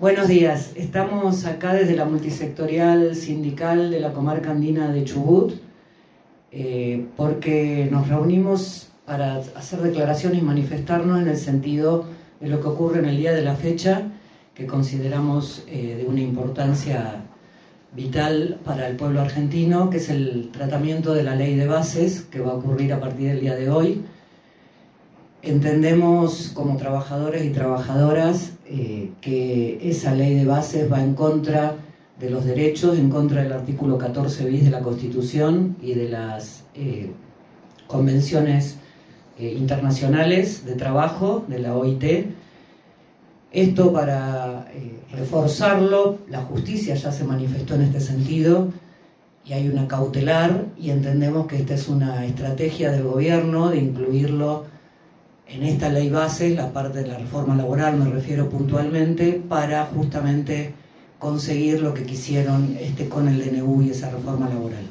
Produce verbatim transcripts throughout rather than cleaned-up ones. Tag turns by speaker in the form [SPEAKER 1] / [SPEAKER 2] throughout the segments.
[SPEAKER 1] Buenos días, estamos acá desde la multisectorial sindical de la comarca andina de Chubut, eh, porque nos reunimos para hacer declaraciones y manifestarnos en el sentido de lo que ocurre en el día de la fecha, que consideramos eh, de una importancia vital para el pueblo argentino, que es el tratamiento de la ley de bases que va a ocurrir a partir del día de hoy. Entendemos como trabajadores y trabajadoras eh, que esa ley de bases va en contra de los derechos, en contra del artículo catorce bis de la Constitución y de las eh, convenciones eh, internacionales de trabajo de la O I T. Esto para eh, reforzarlo, la justicia ya se manifestó en este sentido y hay una cautelar, y entendemos que esta es una estrategia del gobierno de incluirlo en esta ley base, la parte de la reforma laboral me refiero puntualmente, para justamente conseguir lo que quisieron este, con el D N U y esa reforma laboral.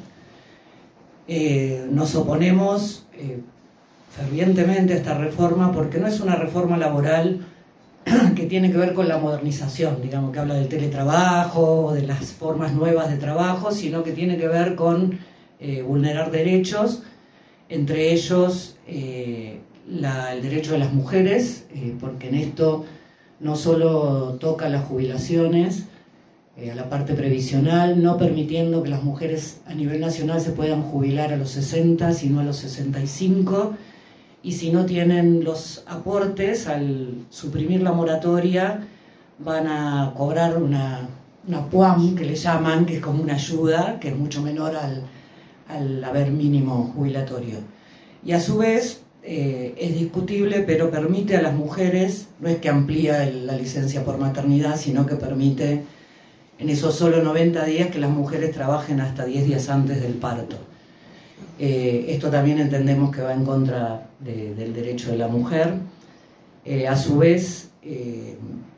[SPEAKER 1] Eh, nos oponemos eh, fervientemente a esta reforma porque no es una reforma laboral que tiene que ver con la modernización, digamos, que habla del teletrabajo o de las formas nuevas de trabajo, sino que tiene que ver con eh, vulnerar derechos, entre ellos eh, La, el derecho de las mujeres, eh, porque en esto no solo toca las jubilaciones, eh, a la parte previsional, no permitiendo que las mujeres a nivel nacional se puedan jubilar a los sesenta, sino a los sesenta y cinco, y si no tienen los aportes, al suprimir la moratoria, van a cobrar una, una P U A M, que le llaman, que es como una ayuda, que es mucho menor al, al haber mínimo jubilatorio. Y a su vez, Eh, es discutible, pero permite a las mujeres, no es que amplía el, la licencia por maternidad, sino que permite en esos solo noventa días que las mujeres trabajen hasta diez días antes del parto. Eh, esto también entendemos que va en contra de, del derecho de la mujer. Eh, a su vez, eh,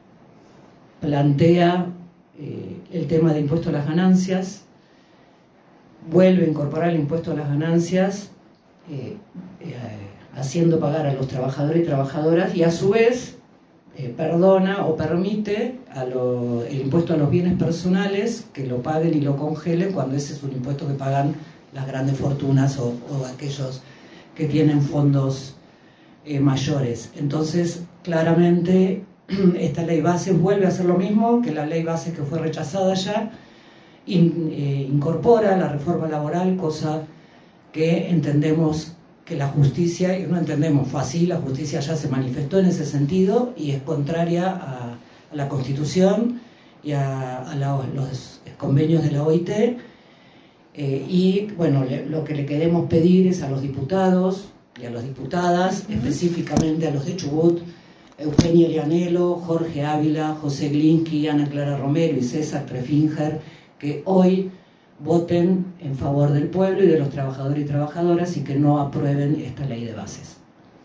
[SPEAKER 1] plantea eh, el tema de impuesto a las ganancias, vuelve a incorporar el impuesto a las ganancias, eh, eh, haciendo pagar a los trabajadores y trabajadoras, y a su vez eh, perdona o permite a lo, el impuesto a los bienes personales, que lo paguen y lo congelen cuando ese es un impuesto que pagan las grandes fortunas o, o aquellos que tienen fondos eh, mayores. Entonces, claramente, esta ley base vuelve a hacer lo mismo que la ley base que fue rechazada ya, in, eh, incorpora la reforma laboral, cosa que entendemos que la justicia, y no entendemos, fue así, la justicia ya se manifestó en ese sentido y es contraria a, a la Constitución y a, a la, los convenios de la O I T. Eh, y bueno, le, lo que le queremos pedir es a los diputados y a las diputadas, uh-huh. específicamente a los de Chubut, Eugenia Lianelo, Jorge Ávila, José Glinsky, Ana Clara Romero y César Prefinger, que hoy voten en favor del pueblo y de los trabajadores y trabajadoras y que no aprueben esta ley de bases.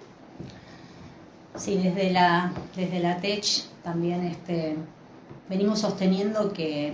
[SPEAKER 2] Sí, desde la, desde la T E C también este, venimos sosteniendo que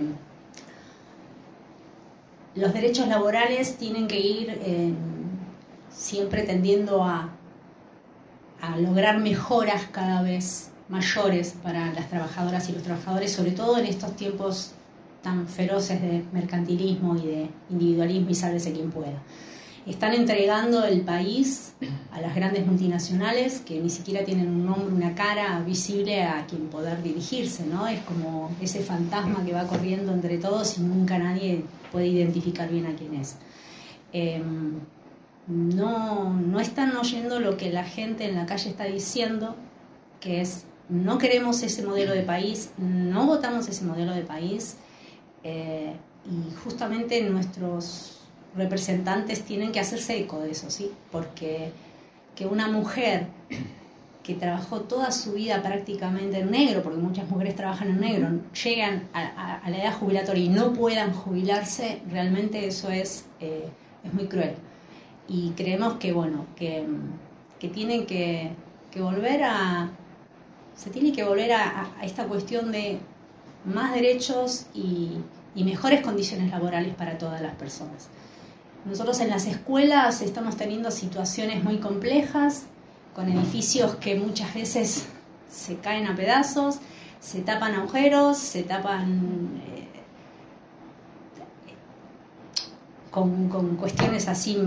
[SPEAKER 2] los derechos laborales tienen que ir eh, siempre tendiendo a, a lograr mejoras cada vez mayores para las trabajadoras y los trabajadores, sobre todo en estos tiempos tan feroces de mercantilismo y de individualismo y sálvese quien pueda. Están entregando el país a las grandes multinacionales que ni siquiera tienen un nombre, una cara visible a quien poder dirigirse, ¿no? Es como ese fantasma que va corriendo entre todos y nunca nadie puede identificar bien a quién es. Eh, no, no están oyendo lo que la gente en la calle está diciendo, que es: no queremos ese modelo de país, no votamos ese modelo de país. Eh, y justamente nuestros representantes tienen que hacerse eco de eso, ¿sí? Porque que una mujer que trabajó toda su vida prácticamente en negro, porque muchas mujeres trabajan en negro, llegan a, a, a la edad jubilatoria y no puedan jubilarse, realmente eso es, eh, es muy cruel. Y creemos que, bueno, que, que tienen que, que volver a... se tiene que volver a, a esta cuestión de más derechos y, y mejores condiciones laborales para todas las personas. Nosotros en las escuelas estamos teniendo situaciones muy complejas, con edificios que muchas veces se caen a pedazos. se tapan agujeros, se tapan eh, con, con cuestiones así.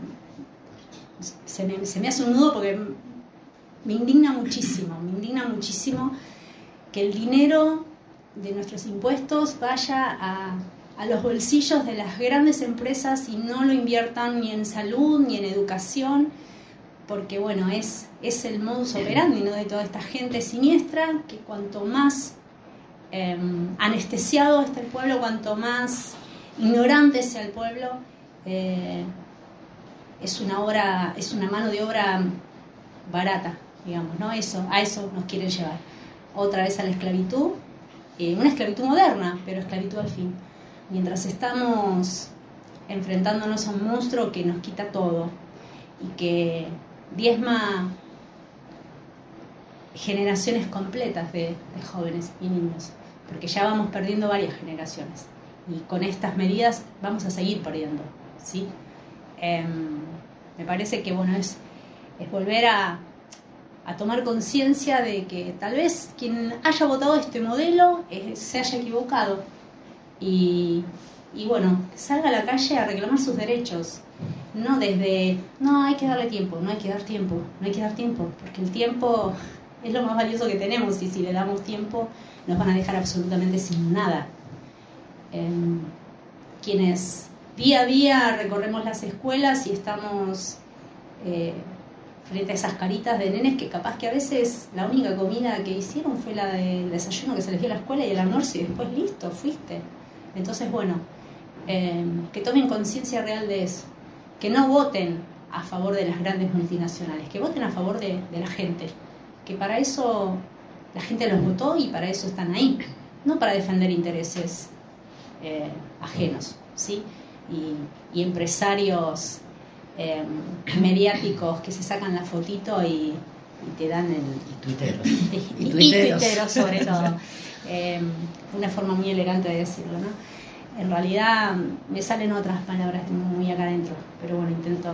[SPEAKER 2] Se me, se me hace un nudo porque me indigna muchísimo, me indigna muchísimo que el dinero de nuestros impuestos vaya a, a los bolsillos de las grandes empresas y no lo inviertan ni en salud ni en educación, porque bueno, es, es el modus operandi, ¿no?, de toda esta gente siniestra, que cuanto más eh, anestesiado está el pueblo, cuanto más ignorante sea el pueblo, eh, es una obra, es una mano de obra barata, digamos, ¿no? Eso, a eso nos quieren llevar. Otra vez a la esclavitud, eh, una esclavitud moderna, pero esclavitud al fin. Mientras estamos enfrentándonos a un monstruo que nos quita todo y que diezma generaciones completas de, de jóvenes y niños, porque ya vamos perdiendo varias generaciones y con estas medidas vamos a seguir perdiendo, ¿sí? Eh, me parece que bueno es, es volver a, a tomar conciencia de que tal vez quien haya votado este modelo eh, se haya equivocado y, y bueno, salga a la calle a reclamar sus derechos, no desde no hay que darle tiempo, no hay que dar tiempo, no hay que dar tiempo, porque el tiempo es lo más valioso que tenemos y si le damos tiempo nos van a dejar absolutamente sin nada. Eh, quienes día a día recorremos las escuelas y estamos eh, frente a esas caritas de nenes que capaz que a veces la única comida que hicieron fue la del desayuno que se les dio a la escuela y el almuerzo y después listo, fuiste. Entonces, bueno, eh, que tomen conciencia real de eso, que no voten a favor de las grandes multinacionales, que voten a favor de, de la gente, que para eso la gente los votó y para eso están ahí, no para defender intereses eh, ajenos, ¿sí? Y, y empresarios eh, mediáticos que se sacan la fotito y, y te dan el...
[SPEAKER 1] Y tuiteros.
[SPEAKER 2] Y, y, y tuiteros. tuiteros sobre todo. Eh, una forma muy elegante de decirlo, ¿no? En realidad me salen otras palabras muy acá adentro, pero bueno, intento...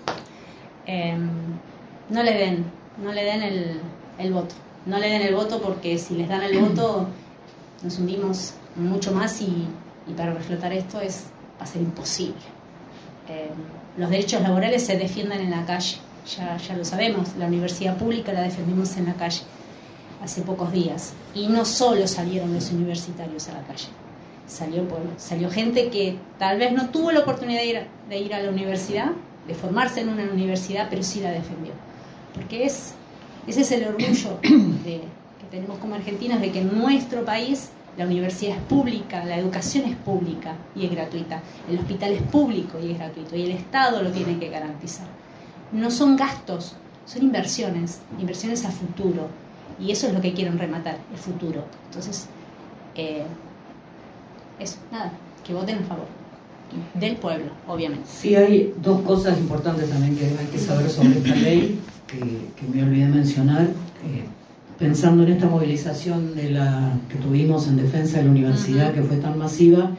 [SPEAKER 2] Eh, no le den, no le den el, el voto. No le den el voto porque si les dan el voto nos hundimos mucho más y, y para reflotar esto es... va a ser imposible. Eh, los derechos laborales se defienden en la calle, ya, ya lo sabemos, la universidad pública la defendimos en la calle hace pocos días, y no solo salieron los universitarios a la calle, salió pueblo, salió gente que tal vez no tuvo la oportunidad de ir, de ir a la universidad, de formarse en una universidad, pero sí la defendió, porque es, ese es el orgullo de, que tenemos como argentinos, de que en nuestro país la universidad es pública, la educación es pública y es gratuita, el hospital es público y es gratuito, y el Estado lo tiene que garantizar. No son gastos, son inversiones, inversiones a futuro, y eso es lo que quieren rematar, el futuro. Entonces, eh, eso, nada, que voten a favor del pueblo, obviamente.
[SPEAKER 1] Sí, hay dos cosas importantes también que hay que saber sobre esta ley, que, que me olvidé mencionar. Eh, Pensando en esta movilización de la que tuvimos en defensa de la universidad, uh-huh, que fue tan masiva,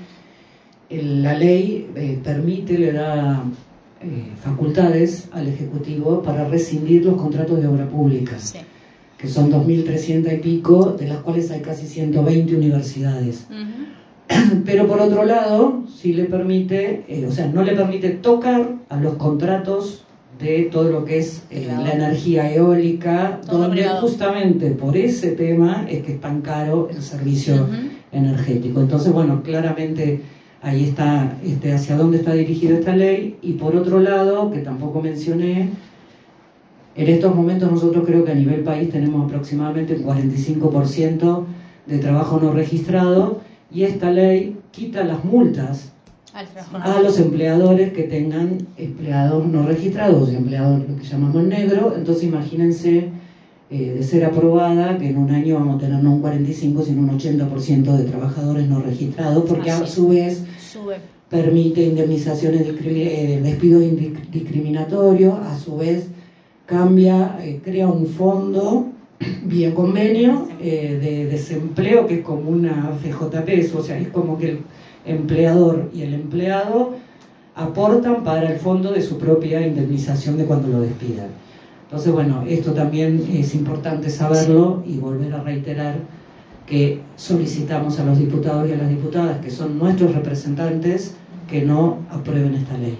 [SPEAKER 1] el, la ley eh, permite, le da eh, facultades al Ejecutivo para rescindir los contratos de obra pública, sí, que son dos mil trescientos y pico, de las cuales hay casi ciento veinte universidades. Uh-huh. Pero por otro lado, sí le permite, eh, o sea, no le permite tocar a los contratos de todo lo que es eh, claro, la energía eólica, todo donde justamente por ese tema es que es tan caro el servicio uh-huh, energético. Entonces, bueno, claramente ahí está este, hacia dónde está dirigida esta ley. Y por otro lado, que tampoco mencioné, en estos momentos nosotros creo que a nivel país tenemos aproximadamente un cuarenta y cinco por ciento de trabajo no registrado, y esta ley quita las multas a los empleadores que tengan empleados no registrados y empleados lo que llamamos negro. Entonces imagínense, eh, de ser aprobada, que en un año vamos a tener no un cuarenta y cinco sino un ochenta por ciento de trabajadores no registrados, porque Así. a su vez Sube. permite indemnizaciones, eh, despidos discriminatorios, a su vez cambia, eh, crea un fondo vía convenio eh, de desempleo que es como una F J P, o sea, es como que el empleador y el empleado aportan para el fondo de su propia indemnización de cuando lo despidan. Entonces, bueno, esto también es importante saberlo y volver a reiterar que solicitamos a los diputados y a las diputadas, que son nuestros representantes, que no aprueben esta ley.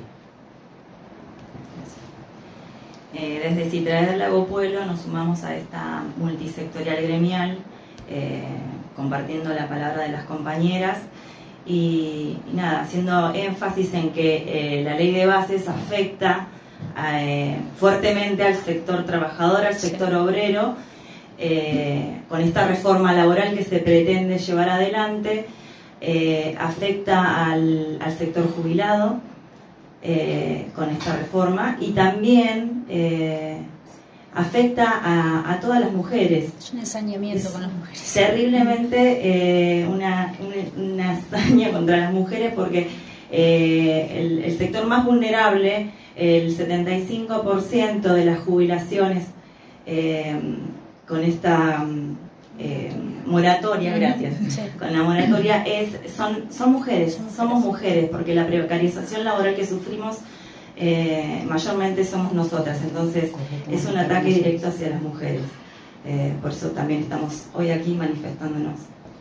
[SPEAKER 3] Eh, desde Citrae del Lago Pueblo nos sumamos a esta multisectorial gremial, eh, compartiendo la palabra de las compañeras y, y nada, haciendo énfasis en que eh, la ley de bases afecta eh, fuertemente al sector trabajador, al sector obrero, eh, con esta reforma laboral que se pretende llevar adelante, eh, afecta al, al sector jubilado, Eh, con esta reforma, y también eh, afecta a, a todas las mujeres.
[SPEAKER 2] Es un ensañamiento es con las mujeres.
[SPEAKER 3] Terriblemente eh, una, una, una hazaña contra las mujeres, porque eh, el, el sector más vulnerable, el setenta y cinco por ciento de las jubilaciones eh, con esta eh, moratoria, gracias, sí. con la moratoria es, son, son mujeres, somos mujeres, porque la precarización laboral que sufrimos eh, mayormente somos nosotras, entonces es un ataque directo hacia las mujeres, eh, por eso también estamos hoy aquí manifestándonos.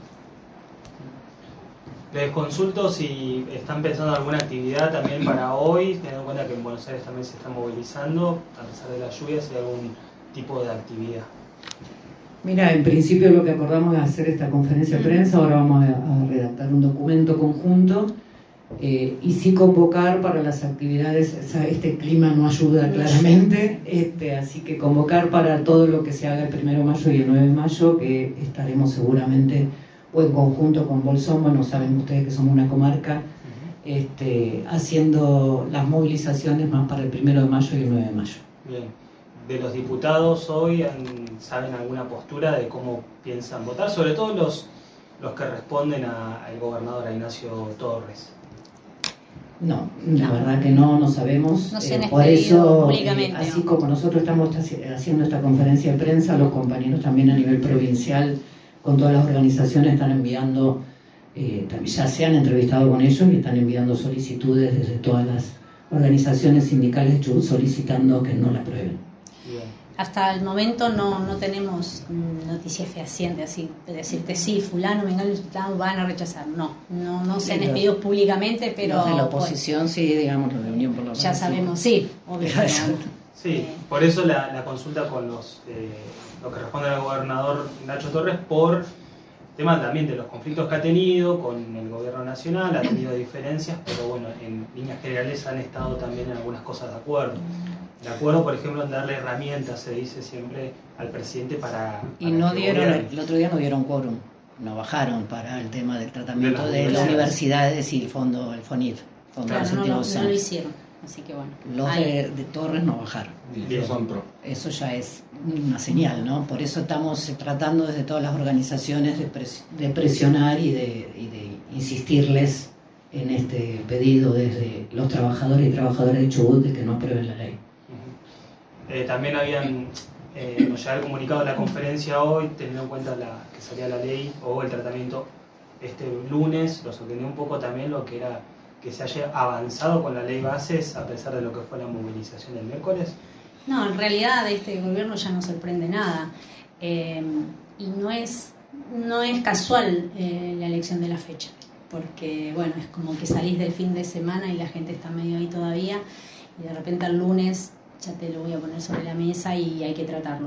[SPEAKER 4] Les consulto si están pensando en alguna actividad también para hoy, teniendo en cuenta que en Buenos Aires también se están movilizando, a pesar de las lluvias, si hay algún tipo de actividad.
[SPEAKER 1] Mira, en principio lo que acordamos es hacer esta conferencia de prensa, ahora vamos a, a redactar un documento conjunto eh, y sí convocar para las actividades, o sea, este clima no ayuda claramente, este, así que convocar para todo lo que se haga el primero de mayo y el nueve de mayo, que estaremos seguramente o en conjunto con Bolsón, bueno, saben ustedes que somos una comarca, este, haciendo las movilizaciones más para el primero de mayo y el nueve de mayo.
[SPEAKER 4] Bien. De los diputados hoy, ¿saben alguna postura de cómo piensan votar? Sobre todo los, los que responden al gobernador, a Ignacio Torres.
[SPEAKER 1] No, la no. verdad que no, no sabemos.
[SPEAKER 2] No se han
[SPEAKER 1] eh, por eso,
[SPEAKER 2] públicamente,
[SPEAKER 1] eh, así
[SPEAKER 2] ¿no?
[SPEAKER 1] como nosotros estamos haciendo esta conferencia de prensa, los compañeros también a nivel provincial, con todas las organizaciones, están enviando, eh, ya se han entrevistado con ellos y están enviando solicitudes desde todas las organizaciones sindicales solicitando que no la aprueben.
[SPEAKER 2] Hasta el momento no, no tenemos noticias fehacientes, así de decirte sí, fulano, venga, van a rechazar. No, no, no se han despedido públicamente, pero
[SPEAKER 1] los de la oposición pues, sí, digamos, los de Unión por la
[SPEAKER 2] ya sabemos, sí, obviamente.
[SPEAKER 4] Sí, eh, por eso la, la consulta con los eh, lo que responde al gobernador Nacho Torres por tema también de los conflictos que ha tenido con el gobierno nacional, ha tenido diferencias, pero bueno, en líneas generales han estado también en algunas cosas de acuerdo. De acuerdo, por ejemplo, en darle herramientas, se dice siempre, al presidente para...
[SPEAKER 1] Y
[SPEAKER 4] para
[SPEAKER 1] no dieron, gobierne. El otro día no dieron quórum, no bajaron para el tema del tratamiento de, de las universidades y el fondo, el FONIT, Fondo
[SPEAKER 2] claro,
[SPEAKER 1] de
[SPEAKER 2] no, no, no lo hicieron, así que bueno.
[SPEAKER 1] Los de, de Torres no bajaron.
[SPEAKER 4] Bien. Son pro.
[SPEAKER 1] Eso ya es una señal, ¿no? Por eso estamos tratando desde todas las organizaciones de, pres de presionar y de, y de insistirles en este pedido desde los trabajadores y trabajadoras de Chubut de que no aprueben la ley.
[SPEAKER 4] Eh, también habían, eh, nos llegaba el comunicado de la conferencia hoy, teniendo en cuenta la, que salía la ley o el tratamiento este lunes, lo sorprendió un poco también lo que era que se haya avanzado con la ley bases a pesar de lo que fue la movilización del miércoles.
[SPEAKER 2] No, en realidad este gobierno ya no sorprende nada eh, y no es, no es casual eh, la elección de la fecha, porque bueno, es como que salís del fin de semana y la gente está medio ahí todavía y de repente el lunes ya te lo voy a poner sobre la mesa y hay que tratarlo.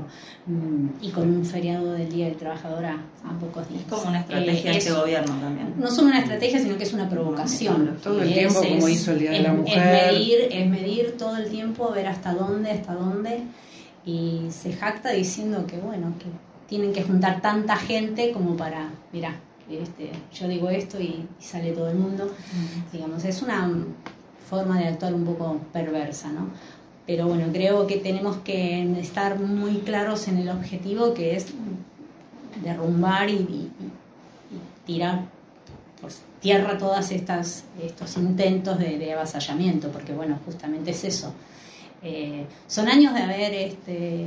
[SPEAKER 2] Y con un feriado del Día del Trabajador a, a pocos días.
[SPEAKER 3] Es como una estrategia eh, de este gobierno también.
[SPEAKER 2] No solo una estrategia, sino que es una provocación.
[SPEAKER 1] Todo el tiempo, es, como hizo el Día de la Mujer.
[SPEAKER 2] Es medir, es medir todo el tiempo, ver hasta dónde, hasta dónde. Y se jacta diciendo que, bueno, que tienen que juntar tanta gente como para, mirá, este, yo digo esto y, y sale todo el mundo. Uh-huh. Digamos, es una forma de actuar un poco perversa, ¿no? Pero bueno, creo que tenemos que estar muy claros en el objetivo, que es derrumbar y, y, y tirar por tierra todas estas estos intentos de, de avasallamiento, porque bueno, justamente es eso. Eh, son años de haber este,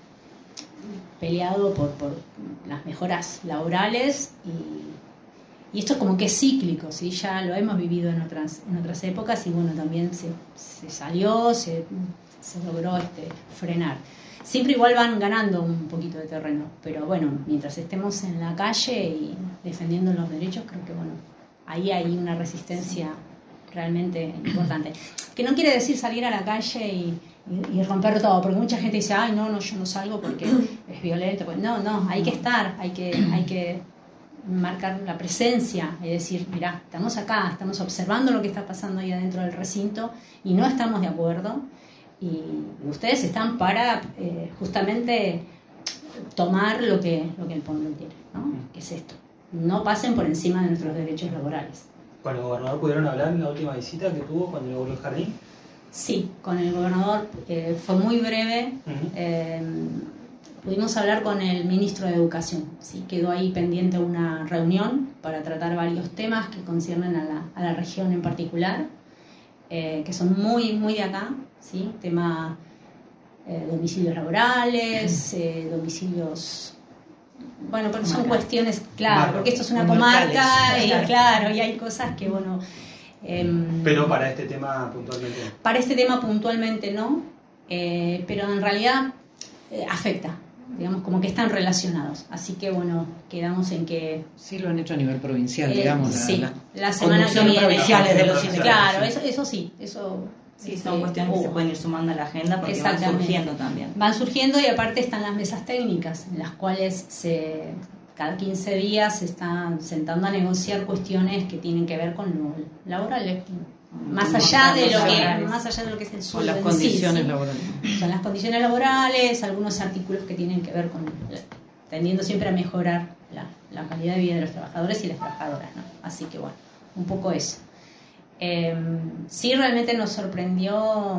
[SPEAKER 2] peleado por, por las mejoras laborales y, y esto como que es cíclico, ¿sí? Ya lo hemos vivido en otras en otras épocas y bueno, también se, se salió, se se logró este, frenar. Siempre igual van ganando un poquito de terreno, pero bueno, mientras estemos en la calle y defendiendo los derechos, creo que bueno, ahí hay una resistencia realmente importante. Que no quiere decir salir a la calle y, y, y romper todo, porque mucha gente dice, ay, no, no, yo no salgo porque es violento. Pues no, no, hay que estar, hay que, hay que marcar la presencia y decir, mirá, estamos acá, estamos observando lo que está pasando ahí adentro del recinto y no estamos de acuerdo. Y ustedes están para eh, justamente tomar lo que, lo que el pueblo quiere, ¿no? Que es esto. No pasen por encima de nuestros derechos laborales.
[SPEAKER 4] ¿Con el gobernador pudieron hablar en la última visita que tuvo cuando inauguró el jardín?
[SPEAKER 2] Sí, con el gobernador eh, fue muy breve.
[SPEAKER 4] Uh-huh.
[SPEAKER 2] eh, pudimos hablar con el ministro de Educación. Sí, quedó ahí pendiente una reunión para tratar varios temas que conciernen a la, a la región en particular, eh, que son muy, muy de acá. ¿Sí? Tema eh, domicilios laborales, eh, domicilios... Bueno, porque son cuestiones, claro,
[SPEAKER 4] Marco,
[SPEAKER 2] porque esto es una
[SPEAKER 5] comarcales.
[SPEAKER 2] comarca y claro, y hay cosas que, bueno... Eh,
[SPEAKER 4] pero para este tema puntualmente no.
[SPEAKER 2] Para este tema puntualmente no, eh, pero en realidad eh, afecta, digamos, como que están relacionados. Así que, bueno, quedamos en que...
[SPEAKER 5] Sí, lo han hecho a nivel provincial,
[SPEAKER 2] eh,
[SPEAKER 5] digamos.
[SPEAKER 2] Sí,
[SPEAKER 5] la,
[SPEAKER 2] la semana que viene.
[SPEAKER 5] provinciales de los
[SPEAKER 4] sindicatos.
[SPEAKER 2] Claro, eso, eso sí, eso...
[SPEAKER 3] Sí, son
[SPEAKER 2] este,
[SPEAKER 3] cuestiones que
[SPEAKER 2] hubo.
[SPEAKER 3] se pueden ir sumando a la agenda porque van
[SPEAKER 2] Exactamente.
[SPEAKER 3] surgiendo también.
[SPEAKER 2] Van surgiendo y aparte están las mesas técnicas en las cuales se, cada quince días se están sentando a negociar cuestiones que tienen que ver con lo laboral, más allá de lo que más allá de lo que es el
[SPEAKER 5] o
[SPEAKER 2] sueldo
[SPEAKER 5] las
[SPEAKER 2] en
[SPEAKER 5] condiciones
[SPEAKER 2] sí, ¿sí?
[SPEAKER 5] laborales.
[SPEAKER 2] Son las condiciones laborales, algunos artículos que tienen que ver con tendiendo siempre a mejorar la, la calidad de vida de los trabajadores y las trabajadoras, ¿no? Así que bueno, un poco eso. Eh, sí, realmente nos sorprendió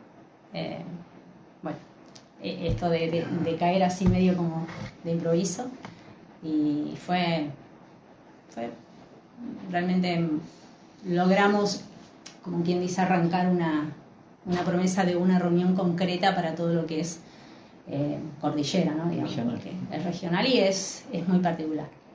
[SPEAKER 2] eh, bueno, esto de, de, de caer así medio como de improviso y fue, fue realmente logramos, como quien dice, arrancar una, una promesa de una reunión concreta para todo lo que es eh, cordillera, ¿no? Digamos,
[SPEAKER 5] regional.
[SPEAKER 2] porque es regional y es, es muy particular.